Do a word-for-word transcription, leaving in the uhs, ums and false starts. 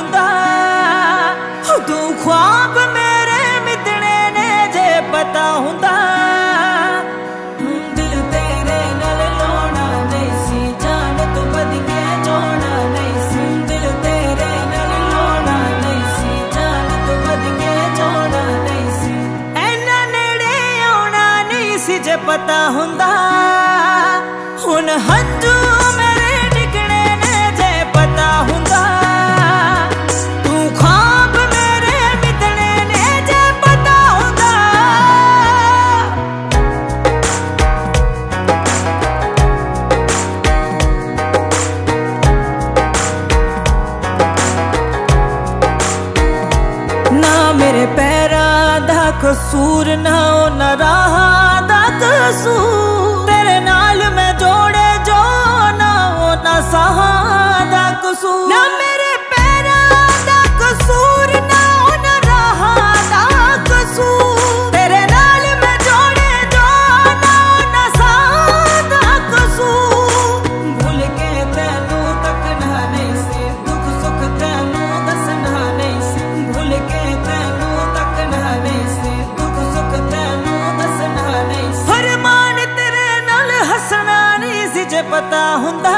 हुंदा। तू ख्वाब मेरे मिटने ने जे पता हुंदा। दिल तेरे नाल लोना नहीं सी, जान तो बद के जोना नहीं सी। दिल तेरे नाल लोना नहीं सी, जान तो बद के जोना नहीं सी। ऐना नेड़े आउणा नहीं सी जे पता हुंदा। हुण हंजू मेरे डिगणे ने जे पता हुंदा। तू ख्वाब मेरे मिटने ने जे पता हुंदा। ना मेरे पैरां दा कसूर, ना उन्हां राहां दा कसूर। तेरे नाल मैं जोड़े जो ना ना साहां दा कसूर। ना मेरे पैरां दा कसूर, ना उन्हां राहां दा कसूर। तेरे नाल मैं जोड़े जो ना ना साहां दा कसूर। भूल के तैनू तकना नहीं सी, दुख सुख तैनू दसना नहीं सी। भूल के तैनू तकना नहीं सी, दुख सुख तैनू दसना नहीं सी। फरमान तेरे नाल हसना नहीं सी जे पता हुंदा।